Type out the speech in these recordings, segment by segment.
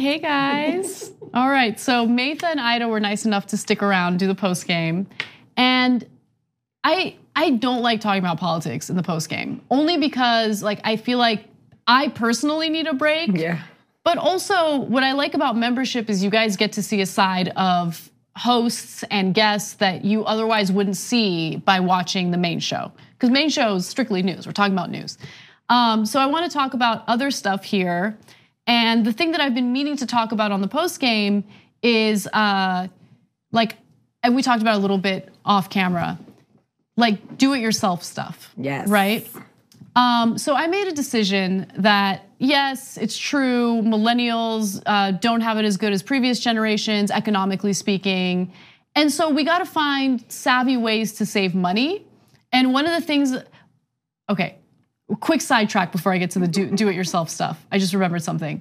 Hey guys. All right, so Maytha and Ida were nice enough to stick around, do the post game. And I don't like talking about politics in the post game, only because like I feel like I personally need a break. Yeah. But also what I like about membership is you guys get to see a side of hosts and guests that you otherwise wouldn't see by watching the main show. Because main show is strictly news, we're talking about news. So I wanna talk about other stuff here. And the thing that I've been meaning to talk about on the post game is and we talked about it a little bit off camera, like do it yourself stuff. Yes. Right? So I made a decision that yes, it's true, millennials don't have it as good as previous generations, economically speaking. And so we gotta find savvy ways to save money. And one of the things, okay, quick sidetrack before I get to the do it yourself stuff. I just remembered something.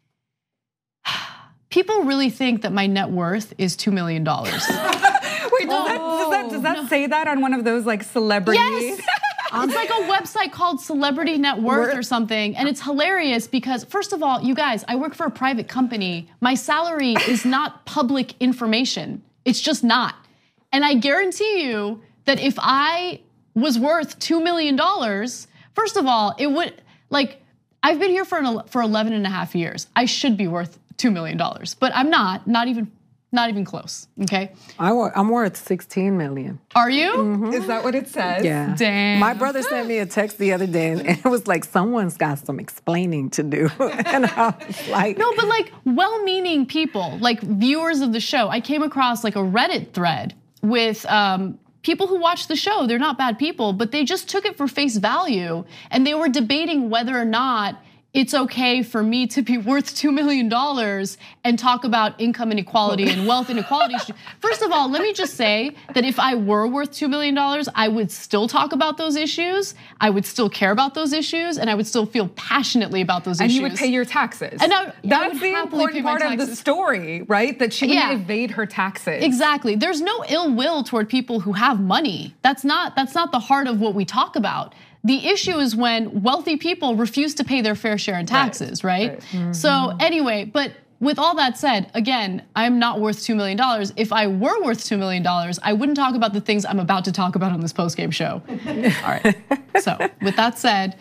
People really think that my net worth is $2 million. Wait, does that say that on one of those like celebrities? Yes. It's like a website called Celebrity Net Worth or something. And it's hilarious because first of all, you guys, I work for a private company. My salary is not public information. It's just not. And I guarantee you that if I was worth $2 million, first of all, it would, like, I've been here for 11 and a half years. I should be worth $2 million, but I'm not even close, okay? I'm worth 16 million. Are you? Mm-hmm. Is that what it says? Yeah. Damn. My brother sent me a text the other day and it was like, someone's got some explaining to do. And I was like. No, but like well-meaning people, like viewers of the show. I came across like a Reddit thread with people who watch the show. They're not bad people, but they just took it for face value. And they were debating whether or not it's okay for me to be worth $2 million and talk about income inequality and wealth inequality. First of all, let me just say that if I were worth $2 million, I would still talk about those issues. I would still care about those issues, and I would still feel passionately about those issues. And you would pay your taxes. And that's the important part of the story, right? That she wouldn't evade her taxes. Exactly. There's no ill will toward people who have money. That's not the heart of what we talk about. The issue is when wealthy people refuse to pay their fair share in taxes, right? Mm-hmm. So anyway, but with all that said, again, I'm not worth $2 million. If I were worth $2 million, I wouldn't talk about the things I'm about to talk about on this post-game show. All right, so with that said,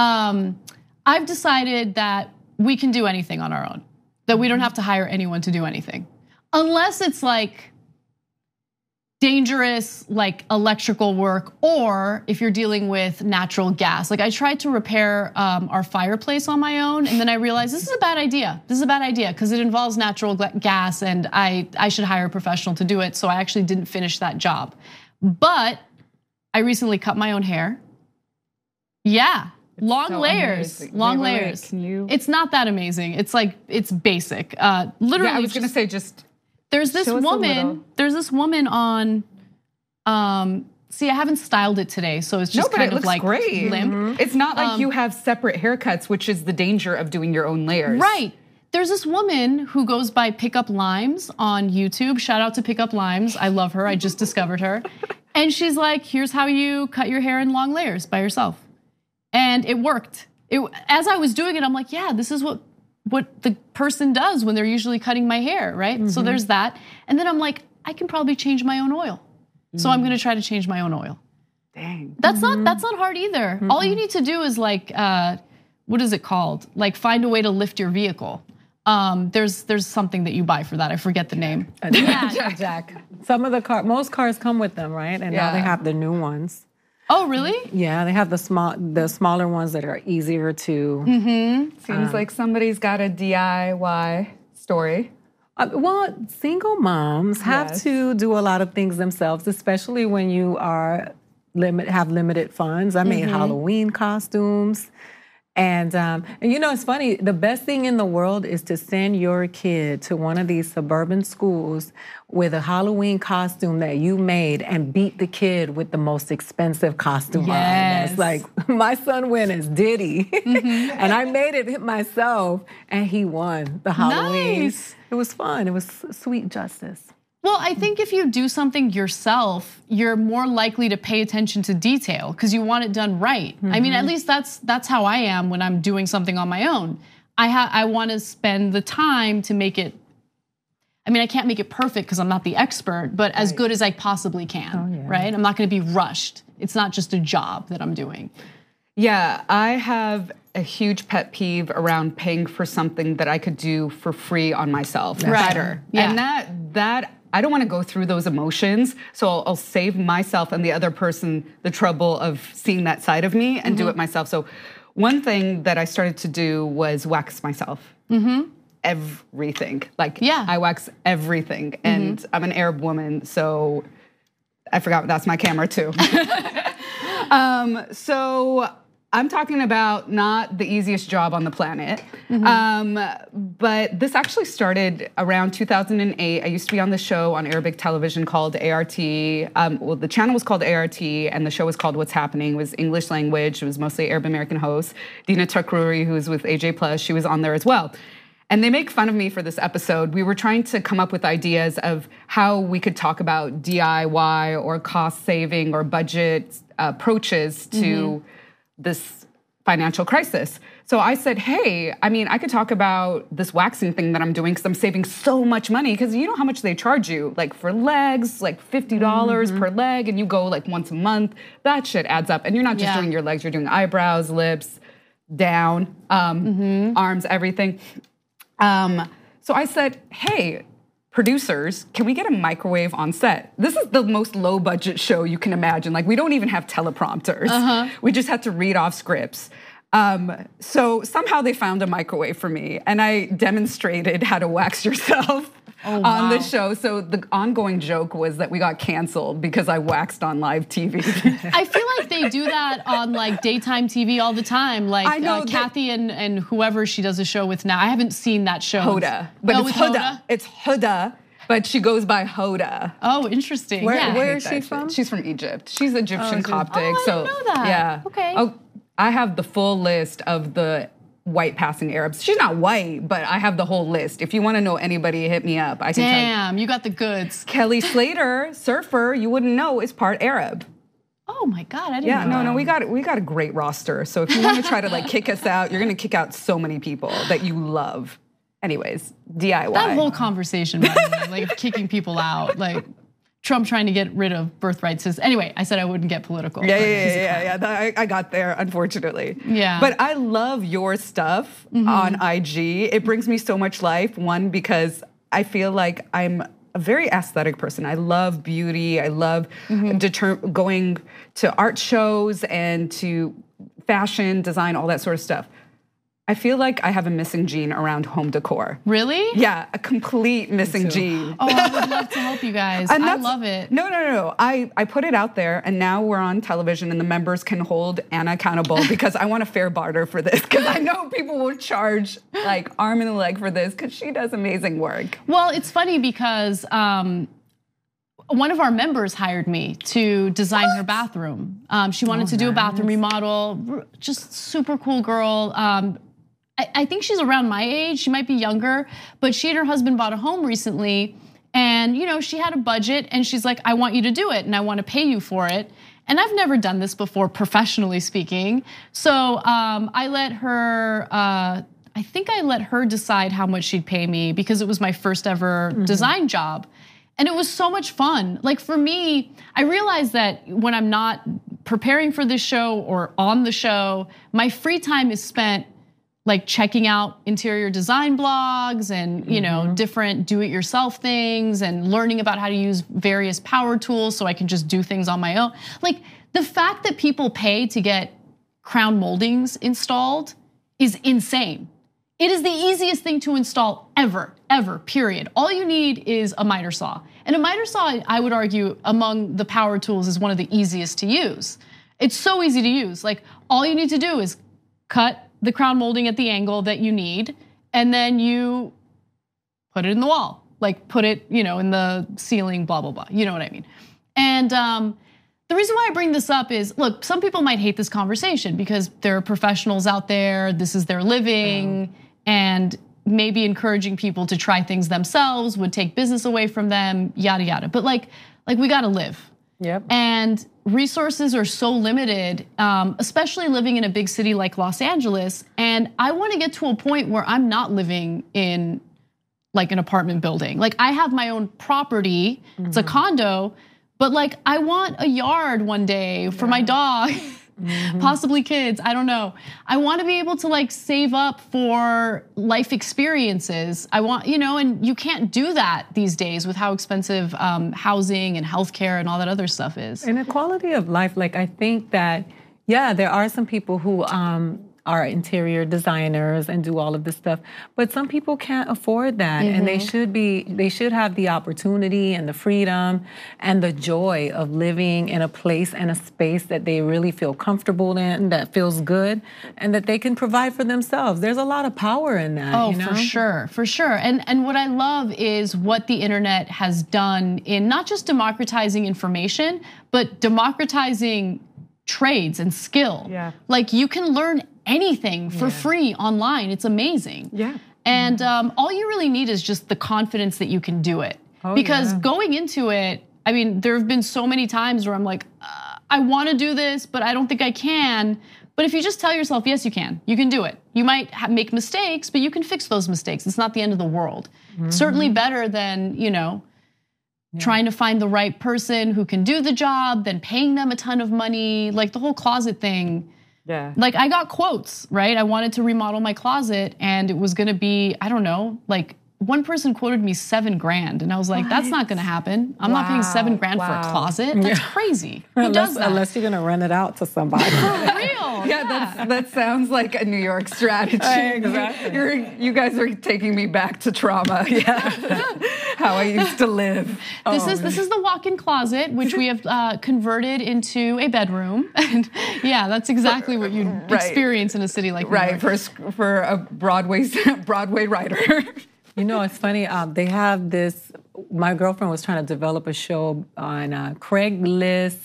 I've decided that we can do anything on our own, that we don't have to hire anyone to do anything. Unless it's like dangerous like electrical work, or if you're dealing with natural gas. Like I tried to repair our fireplace on my own, and then I realized this is a bad idea. This is a bad idea because it involves natural gas, and I should hire a professional to do it. So I actually didn't finish that job. But I recently cut my own hair. Yeah, long layers, amazing. long Wait, layers. can you? It's not that amazing. It's like it's basic. Literally, Yeah, I was gonna say just. There's this woman on, see, I haven't styled it today, so it's just kind of like great. limp. Mm-hmm. It's not like you have separate haircuts, which is the danger of doing your own layers. Right. There's this woman who goes by Pickup Limes on YouTube. Shout out to Pickup Limes. I love her. I just discovered her. And she's like, here's how you cut your hair in long layers by yourself. And it worked. As I was doing it, I'm like, yeah, this is what the person does when they're usually cutting my hair, right? Mm-hmm. So there's that. And then I'm like, I can probably change my own oil. So I'm gonna try to change my own oil. Dang. That's not hard either. All you need to do is like, what is it called? Like find a way to lift your vehicle. There's something that you buy for that. I forget the name. Jack. Some of most cars come with them, right? And now they have the new ones. Oh, really? Yeah, they have the smaller ones that are easier to. Mm-hmm. Seems like somebody's got a DIY story. Well, single moms have to do a lot of things themselves, especially when you have limited funds. I made Halloween costumes. And you know, it's funny, the best thing in the world is to send your kid to one of these suburban schools with a Halloween costume that you made and beat the kid with the most expensive costume on. It's like, my son went as Diddy, and I made it myself, and he won the Halloween. Nice. It was fun. It was sweet justice. Well, I think if you do something yourself, you're more likely to pay attention to detail because you want it done right. I mean, at least that's how I am when I'm doing something on my own. I want to spend the time to make it. I mean, I can't make it perfect because I'm not the expert, but as good as I possibly can, right? I'm not going to be rushed. It's not just a job that I'm doing. Yeah, I have a huge pet peeve around paying for something that I could do for free on myself better. Yeah. And that I don't want to go through those emotions, so I'll save myself and the other person the trouble of seeing that side of me and do it myself. So one thing that I started to do was wax myself. Everything. Like, I wax everything. And I'm an Arab woman, so I forgot that's my camera too. So I'm talking about not the easiest job on the planet. But this actually started around 2008. I used to be on the show on Arabic television called ART. Well, the channel was called ART and the show was called What's Happening. It was English language. It was mostly Arab American hosts. Dina Takruri, who was with AJ Plus, she was on there as well. And they make fun of me for this episode. We were trying to come up with ideas of how we could talk about DIY or cost saving or budget approaches to this financial crisis. So I said, hey, I mean, I could talk about this waxing thing that I'm doing because I'm saving so much money, because you know how much they charge you, like for legs, like $50 per leg, and you go like once a month. That shit adds up. And you're not just doing your legs, you're doing eyebrows, lips, down, arms, everything. So I said, hey, producers, can we get a microwave on set? This is the most low budget show you can imagine. Like, we don't even have teleprompters. We just had to read off scripts. So somehow they found a microwave for me, and I demonstrated how to wax yourself on the show. So the ongoing joke was that we got canceled because I waxed on live TV. I feel like they do that on like daytime TV all the time. Like I know Kathy and whoever she does a show with now. I haven't seen that show. Hoda. But it's Hoda. It's Hoda. But she goes by Hoda. Oh, interesting. Where is she from? She's from Egypt. She's Egyptian Coptic. I didn't know that. Yeah. Okay. Oh, I have the full list of the white passing Arabs. She's not white, but I have the whole list. If you want to know anybody, hit me up. I can Damn, you got the goods. Kelly Slater, surfer, you wouldn't know, is part Arab. Oh my God, I didn't know that. No, we got a great roster. So if you want to try to like kick us out, you're going to kick out so many people that you love. Anyways, DIY. That whole conversation, by the way, like kicking people out, like Trump trying to get rid of birthright system. Anyway, I said I wouldn't get political. Yeah. I got there, unfortunately. Yeah. But I love your stuff on IG. It brings me so much life. One, because I feel like I'm a very aesthetic person. I love beauty. I love going to art shows and to fashion, design, all that sort of stuff. I feel like I have a missing gene around home decor. Really? Yeah, a complete missing gene. Oh, I would love to help you guys. I love it. No. I put it out there, and now we're on television, and the members can hold Anna accountable because I want a fair barter for this, because I know people will charge like arm and a leg for this because she does amazing work. Well, it's funny because one of our members hired me to design her bathroom. She wanted to do a bathroom remodel. Just super cool girl. I think she's around my age. She might be younger, but she and her husband bought a home recently, and she had a budget, and she's like, I want you to do it, and I want to pay you for it. And I've never done this before, professionally speaking. So I let her. I think I let her decide how much she'd pay me because it was my first ever design job. And it was so much fun. Like for me, I realized that when I'm not preparing for this show or on the show, my free time is spent like checking out interior design blogs and different do-it-yourself things and learning about how to use various power tools so I can just do things on my own. Like the fact that people pay to get crown moldings installed is insane. It is the easiest thing to install ever, period. All you need is a miter saw. And a miter saw, I would argue, among the power tools is one of the easiest to use. It's so easy to use. Like all you need to do is cut the crown molding at the angle that you need, and then you put it in the wall. Like put it, in the ceiling, blah, blah, blah. You know what I mean? And the reason why I bring this up is, look, some people might hate this conversation because there are professionals out there, this is their living, and maybe encouraging people to try things themselves would take business away from them, yada, yada. But like we gotta live. Yep. And resources are so limited, especially living in a big city like Los Angeles. And I want to get to a point where I'm not living in like an apartment building. Like I have my own property, it's a condo, but like I want a yard one day for my dog. Possibly kids, I don't know. I want to be able to like save up for life experiences. I want, and you can't do that these days with how expensive housing and healthcare and all that other stuff is. And the quality of life, like I think that, yeah, there are some people who are interior designers and do all of this stuff, but some people can't afford that, and they should have the opportunity and the freedom and the joy of living in a place and a space that they really feel comfortable in, that feels good, and that they can provide for themselves. There's a lot of power in that. Oh, for sure. And what I love is what the internet has done in not just democratizing information, but democratizing trades and skill. Yeah. Like you can learn anything for free online. It's amazing. Yeah. And all you really need is just the confidence that you can do it. Because going into it, I mean, there have been so many times where I'm like, I want to do this, but I don't think I can. But if you just tell yourself, yes, you can do it. You might make mistakes, but you can fix those mistakes. It's not the end of the world. Certainly better than, trying to find the right person who can do the job, then paying them a ton of money, like the whole closet thing. Yeah. Like I got quotes, right? I wanted to remodel my closet and it was gonna be, I don't know, like one person quoted me $7,000 and I was like, that's not gonna happen. I'm not paying $7,000 for a closet. That's crazy. Who does that? Unless you're gonna rent it out to somebody. For real. Yeah, that sounds like a New York strategy. Exactly. You guys are taking me back to trauma. Yeah. How I used to live. This is the walk-in closet, which we have converted into a bedroom. And yeah, that's exactly what you experience in a city like New York. For a Broadway writer. It's funny. They have this. My girlfriend was trying to develop a show on Craigslist.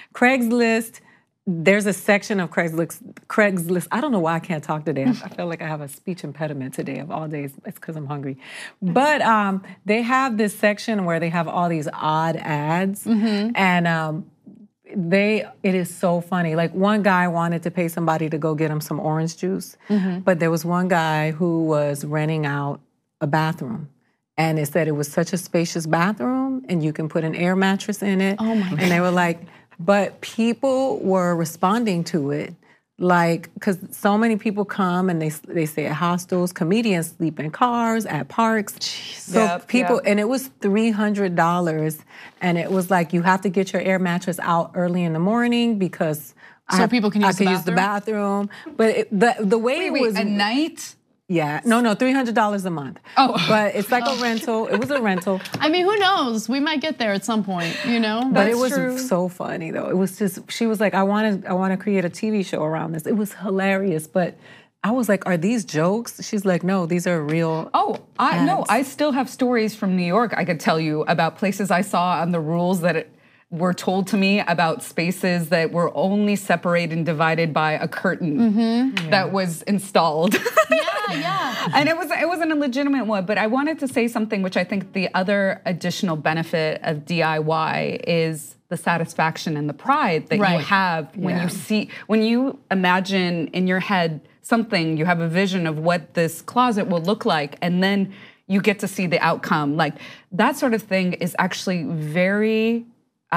There's a section of Craigslist. I don't know why I can't talk today. I feel like I have a speech impediment today of all days. It's because I'm hungry. But they have this section where they have all these odd ads, and it is so funny. Like one guy wanted to pay somebody to go get him some orange juice, but there was one guy who was renting out a bathroom. And it said it was such a spacious bathroom and you can put an air mattress in it. Oh my God. And they were like, but people were responding to it. Like, because so many people come and they stay at hostels, comedians sleep in cars, at parks. Jeez. So people, and it was $300. And it was like, you have to get your air mattress out early in the morning because people can use the bathroom. But the way it was a night. Yeah, no, $300 a month. Oh, but it's like a rental. It was a rental. I mean, who knows? We might get there at some point, But it was so funny though. It was just, she was like, I want to create a TV show around this. It was hilarious, but I was like, are these jokes? She's like, no, these are real. I still have stories from New York I could tell you about places I saw on the rules that were told to me about spaces that were only separated and divided by a curtain that was installed. Yeah. And it wasn't a legitimate one, but I wanted to say something which I think the other additional benefit of DIY is the satisfaction and the pride that you have when you imagine in your head something, you have a vision of what this closet will look like, and then you get to see the outcome. Like that sort of thing is actually very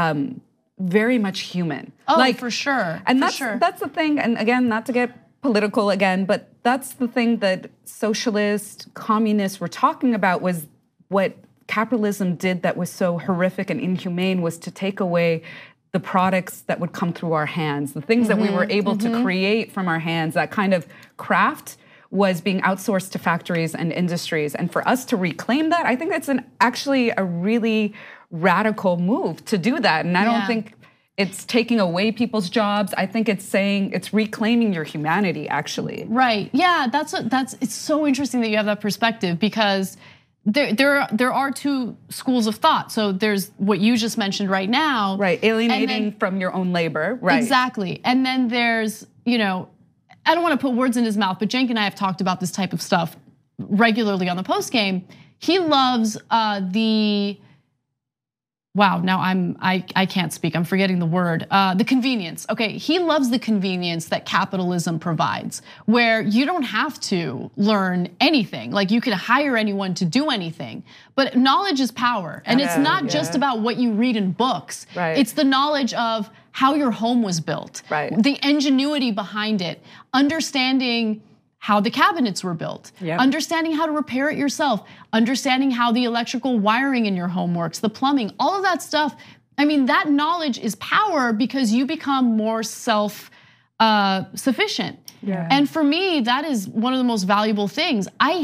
much human. Oh, for sure. And that's the thing, and again, not to get political again, but that's the thing that socialist, communists were talking about, was what capitalism did that was so horrific and inhumane was to take away the products that would come through our hands, the things that we were able to create from our hands, that kind of craft was being outsourced to factories and industries. And for us to reclaim that, I think that's actually a really radical move to do that. And I don't think it's taking away people's jobs. I think it's saying it's reclaiming your humanity, actually. Right. Yeah, it's so interesting that you have that perspective, because there are two schools of thought. So there's what you just mentioned right now. Right, alienating from your own labor. Right. Exactly. And then there's, I don't want to put words in his mouth, but Cenk and I have talked about this type of stuff regularly on the post game. He loves the wow, now I can't speak. I'm forgetting the word. The convenience. Okay, he loves the convenience that capitalism provides, where you don't have to learn anything. Like you can hire anyone to do anything. But knowledge is power, and it's not just about what you read in books. Right. It's the knowledge of how your home was built, the ingenuity behind it, understanding how the cabinets were built, understanding how to repair it yourself, understanding how the electrical wiring in your home works, the plumbing, all of that stuff. I mean, that knowledge is power because you become more self-sufficient. And for me, that is one of the most valuable things.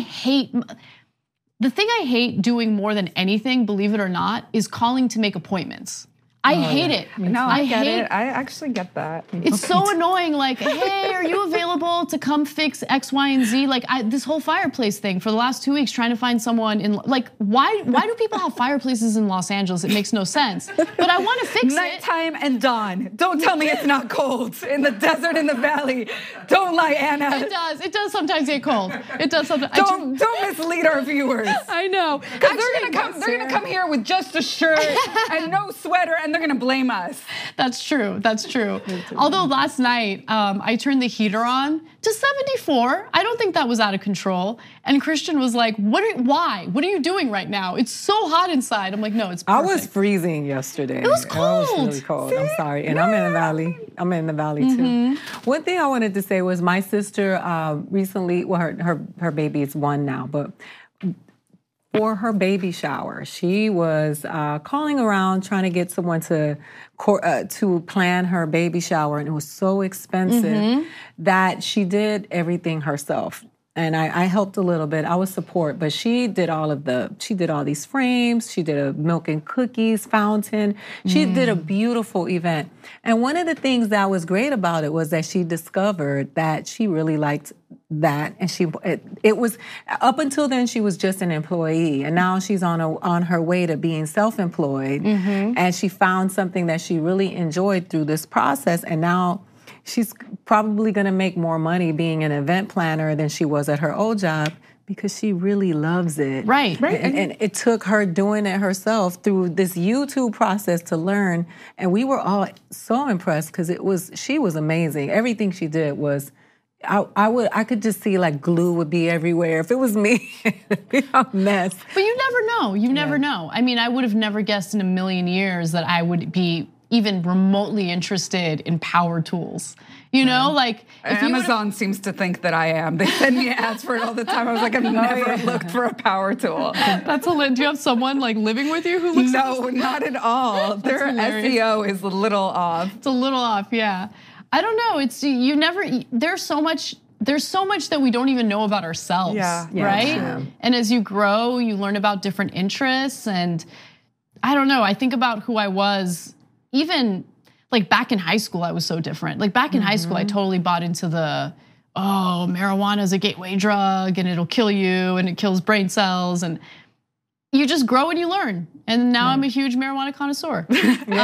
The thing I hate doing more than anything, believe it or not, is calling to make appointments. I hate it. No, I get it. I actually get that. It's so annoying. Like, hey, are you available to come fix X, Y, and Z? Like this whole fireplace thing for the last 2 weeks, trying to find someone in. Like, why do people have fireplaces in Los Angeles? It makes no sense. But I want to fix it. Nighttime and dawn. Don't tell me it's not cold in the desert, in the valley. Don't lie, Anna. It does. It does sometimes get cold. It does sometimes. Don't mislead our viewers. I know. Because they're gonna come here with just a shirt and no sweater, and they're gonna blame us. That's true. That's true. Although last night I turned the heater on to 74. I don't think that was out of control. And Christian was like, why? What are you doing right now? It's so hot inside. I'm like, no, it's perfect. I was freezing yesterday. It was cold. I was really cold. See? I'm sorry. And I'm in the valley. I'm in the valley too. One thing I wanted to say was my sister recently, well, her baby is 1 now, but for her baby shower, she was calling around trying to get someone to plan her baby shower, and it was so expensive that she did everything herself. And I helped a little bit. I was support, but she did all these frames. She did a milk and cookies fountain. She did a beautiful event. And one of the things that was great about it was that she discovered that she really liked that. And it was, up until then, she was just an employee. And now she's on her way to being self-employed. And she found something that she really enjoyed through this process. And now she's probably going to make more money being an event planner than she was at her old job because she really loves it. Right. And it took her doing it herself through this YouTube process to learn. And we were all so impressed because she was amazing. Everything she did was, I could just see like glue would be everywhere. If it was me, it'd be a mess. But you never know. You never know. I mean, I would have never guessed in a million years that I would be even remotely interested in power tools. You know, like if Amazon seems to think that I am. They send me ads for it all the time. I was like, I've never looked for a power tool. That's hilarious. Do you have someone like living with you who looks? No, not at all. Their SEO is a little off. It's a little off, yeah. I don't know. It's you never. There's so much that we don't even know about ourselves, right? Yeah. And as you grow, you learn about different interests, and I don't know. I think about who I was. Even like back in high school, I was so different. Like back in high school, I totally bought into marijuana is a gateway drug and it'll kill you and it kills brain cells, and you just grow and you learn. And now I'm a huge marijuana connoisseur. Well,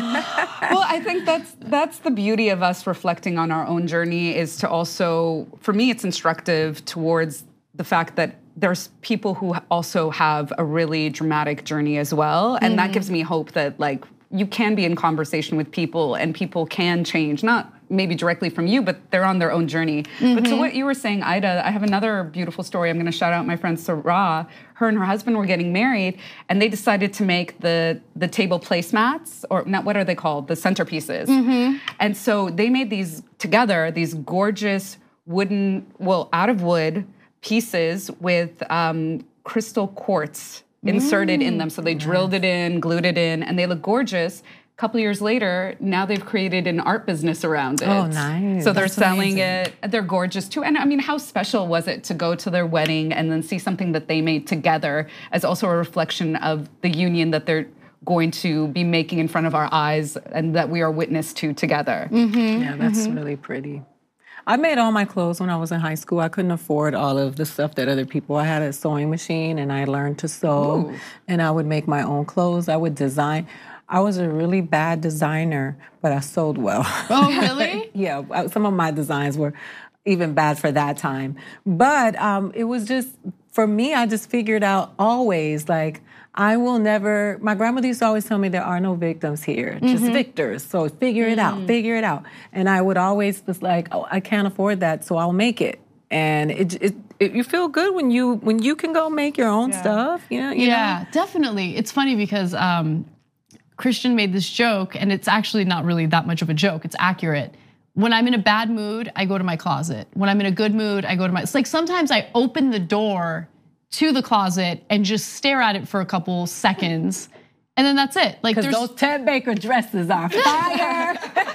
I think that's the beauty of us reflecting on our own journey, is to also, for me, it's instructive towards the fact that there's people who also have a really dramatic journey as well. And that gives me hope that like, you can be in conversation with people and people can change, not maybe directly from you, but they're on their own journey. But to what you were saying, Ida, I have another beautiful story. I'm gonna shout out my friend Sarah. Her and her husband were getting married and they decided to make the table placemats, or not, what are they called? The centerpieces. And so they made these gorgeous wooden, out of wood pieces with crystal quartz inserted in them. So they drilled it in, glued it in, and they look gorgeous. A couple of years later, now they've created an art business around it. Oh, nice. So they're selling it. They're gorgeous too. And I mean, how special was it to go to their wedding and then see something that they made together as also a reflection of the union that they're going to be making in front of our eyes and that we are witness to together. Yeah, that's really pretty. I made all my clothes when I was in high school. I couldn't afford all of the stuff that other people. I had a sewing machine and I learned to sew. And I would make my own clothes. I would design. I was a really bad designer, but I sewed well. Oh, really? Yeah, some of my designs were even bad for that time. But it was just, for me, I just figured out always, like, I will never, my grandmother used to always tell me there are no victims here, just victors. So figure it out, figure it out. And I would always was like, oh, I can't afford that, so I'll make it. And you feel good when you can go make your own stuff. You know? Definitely. It's funny because Christian made this joke, and it's actually not really that much of a joke. It's accurate. When I'm in a bad mood, I go to my closet. When I'm in a good mood, I go to it's like sometimes I open the door to the closet and just stare at it for a couple seconds, and then that's it. Like because those Ted Baker dresses are fire.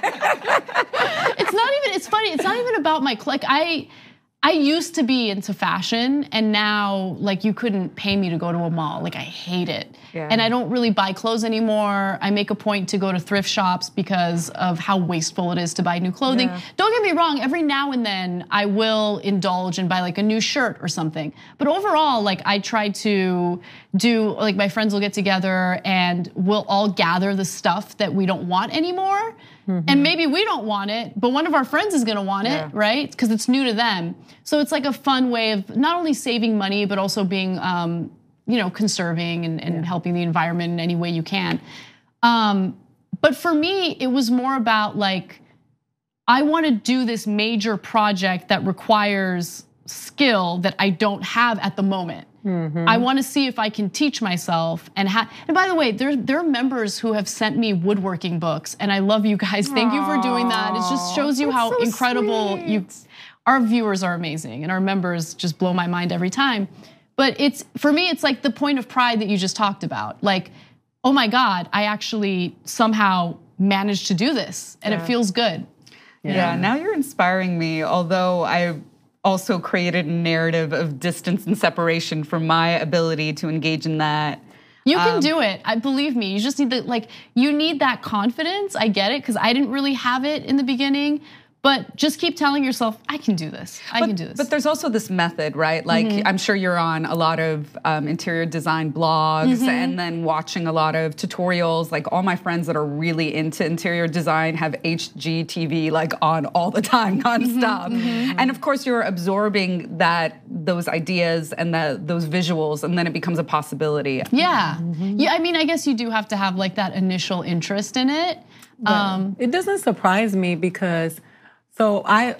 It's funny. It's not even about my like I used to be into fashion, and now like you couldn't pay me to go to a mall. Like I hate it. Yeah. And I don't really buy clothes anymore. I make a point to go to thrift shops because of how wasteful it is to buy new clothing. Yeah. Don't get me wrong, every now and then I will indulge and buy like a new shirt or something. But overall, like I try to do, like my friends will get together and we'll all gather the stuff that we don't want anymore. And maybe we don't want it, but one of our friends is gonna want it, right? Because it's new to them. So it's like a fun way of not only saving money, but also being, conserving and helping the environment in any way you can. But for me, it was more about like, I wanna do this major project that requires skill that I don't have at the moment. I want to see if I can teach myself and by the way, there are members who have sent me woodworking books, and I love you guys. Thank you for doing that. It just shows you how incredible our viewers are amazing, and our members just blow my mind every time. But for me, it's like the point of pride that you just talked about. Like, oh my God, I actually somehow managed to do this, and it feels good. Yeah, now you're inspiring me, although I also created a narrative of distance and separation from my ability to engage in that. You can do it. Believe me. You just need you need that confidence. I get it, because I didn't really have it in the beginning. But just keep telling yourself, I can do this. I can do this. But there's also this method, right? Like, I'm sure you're on a lot of interior design blogs and then watching a lot of tutorials. Like all my friends that are really into interior design have HGTV like on all the time, nonstop. And of course, you're absorbing those ideas and those visuals, and then it becomes a possibility. Yeah. Yeah. I mean, I guess you do have to have like that initial interest in it. It doesn't surprise me because. So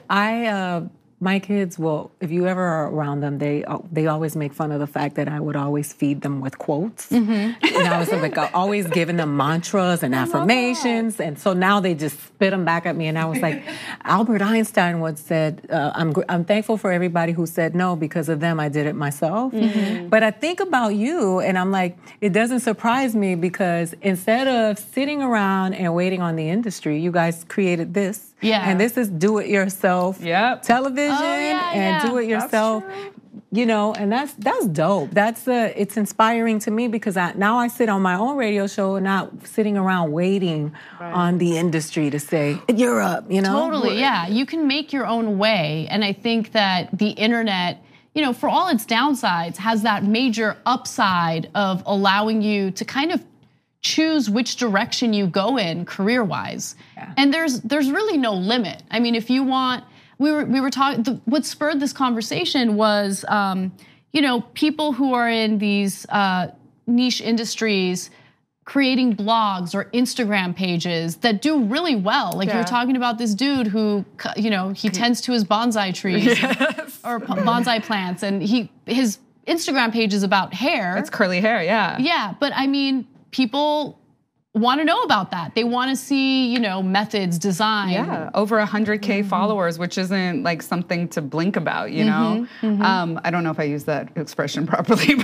my kids will, if you ever are around them, they always make fun of the fact that I would always feed them with quotes. And I was like always giving them mantras and affirmations. And so now they just spit them back at me. And I was like, Albert Einstein once said, I'm thankful for everybody who said no, because of them I did it myself. But I think about you and I'm like, it doesn't surprise me, because instead of sitting around and waiting on the industry, you guys created this. Yeah. And this is do-it-yourself television and do-it-yourself. You know, and that's dope. It's inspiring to me, because now I sit on my own radio show and not sitting around waiting on the industry to say, you're up, you know? Totally, yeah. You can make your own way. And I think that the internet, for all its downsides, has that major upside of allowing you to kind of choose which direction you go in career-wise. Yeah. And there's really no limit. I mean, if you want, we were talking, what spurred this conversation was, people who are in these niche industries creating blogs or Instagram pages that do really well. Like you're talking about this dude who, he tends to his bonsai trees or bonsai plants, and his Instagram page is about hair. It's curly hair, yeah. Yeah, but I mean, people want to know about that. They want to see, methods, design. Yeah, over 100K followers, which isn't like something to blink about, you know? I don't know if I use that expression properly,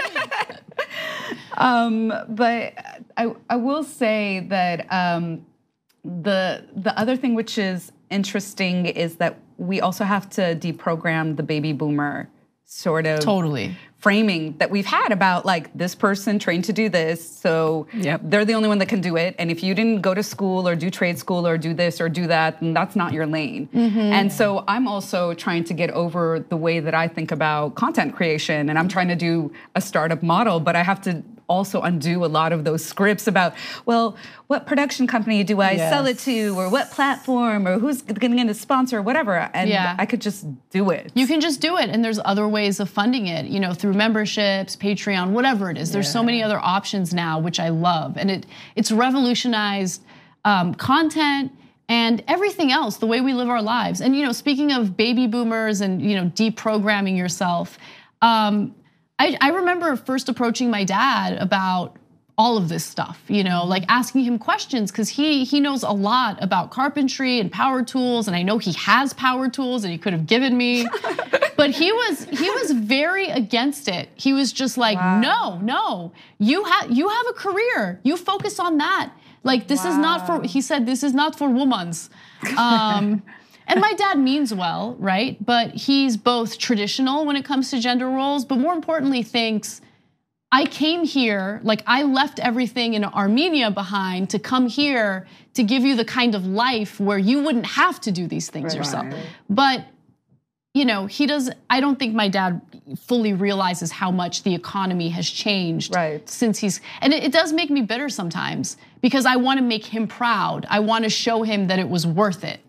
but I will say that the other thing which is interesting is that we also have to deprogram the baby boomer sort of framing that we've had about like this person trained to do this, so they're the only one that can do it. And if you didn't go to school or do trade school or do this or do that, then that's not your lane. And so I'm also trying to get over the way that I think about content creation, and I'm trying to do a startup model, but I have to also undo a lot of those scripts about, well, what production company do I sell it to, or what platform, or who's going to sponsor, or whatever. And I could just do it. You can just do it, and there's other ways of funding it, through memberships, Patreon, whatever it is. There's so many other options now, which I love, and it's revolutionized content and everything else, the way we live our lives. And speaking of baby boomers and deprogramming yourself, I remember first approaching my dad about all of this stuff, like asking him questions, because he knows a lot about carpentry and power tools, and I know he has power tools that he could have given me. But he was very against it. He was just like, no, you have a career. You focus on that. Like, this is not for, he said, this is not for womans. And my dad means well, right? But he's both traditional when it comes to gender roles, but more importantly thinks, I came here, like I left everything in Armenia behind to come here to give you the kind of life where you wouldn't have to do these things yourself. But I don't think my dad fully realizes how much the economy has changed since and it does make me bitter sometimes, because I want to make him proud. I want to show him that it was worth it,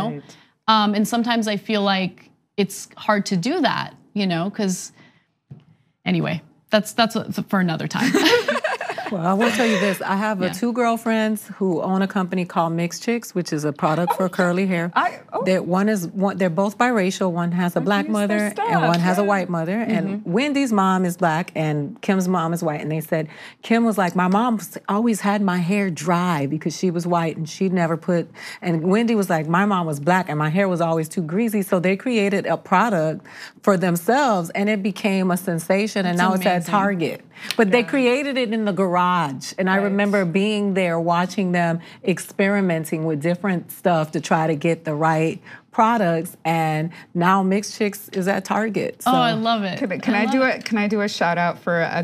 And sometimes I feel like it's hard to do that, because anyway, that's for another time. Well, I will tell you this. I have 2 girlfriends who own a company called Mixed Chicks, which is a product for curly hair. They're both biracial. One has a black mother and one has a white mother. And Wendy's mom is black and Kim's mom is white. And they said, Kim was like, my mom always had my hair dry because she was white and she'd never put, and Wendy was like, my mom was black and my hair was always too greasy. So they created a product for themselves and it became a sensation. And now it's at Target. But they created it in the garage. And I remember being there watching them experimenting with different stuff to try to get the right products. And now Mixed Chicks is at Target. So. Oh, I love it. Can I do a shout out for a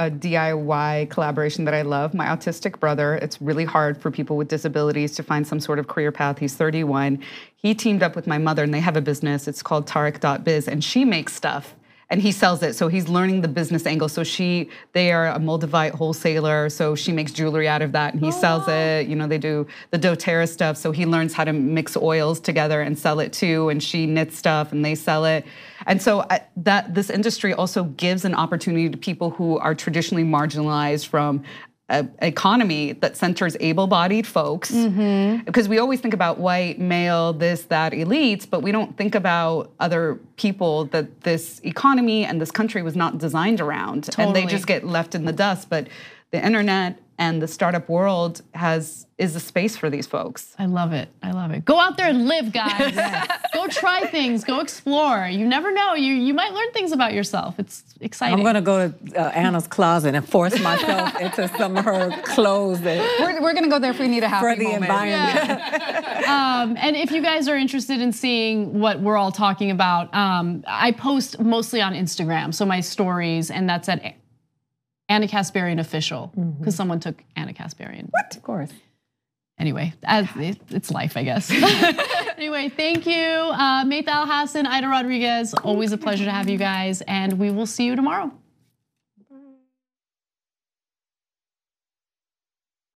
DIY collaboration that I love? My autistic brother. It's really hard for people with disabilities to find some sort of career path. He's 31. He teamed up with my mother and they have a business. It's called Tarek.biz, and she makes stuff. And he sells it, so he's learning the business angle. So they are a Moldavite wholesaler, so she makes jewelry out of that, and he sells it. They do the doTERRA stuff, so he learns how to mix oils together and sell it too. And she knits stuff, and they sell it. And so this industry also gives an opportunity to people who are traditionally marginalized from an economy that centers able-bodied folks, because we always think about white, male, this, that, elites, but we don't think about other people that this economy and this country was not designed around. And they just get left in the dust. But the internet and the startup world is a space for these folks. I love it. Go out there and live, guys. Go try things. Go explore. You never know. You might learn things about yourself. It's exciting. I'm gonna go to Anna's closet and force myself into some of her clothes. We're gonna go there if we need a happy for the moment. environment. And if you guys are interested in seeing what we're all talking about, I post mostly on Instagram, so my stories, and that's at Anna Kasparian Official, because someone took Anna Kasparian. What? Of course. Anyway, it's life, I guess. Anyway, thank you, Maytha Alhassan, Ida Rodriguez. Always a pleasure to have you guys, and we will see you tomorrow.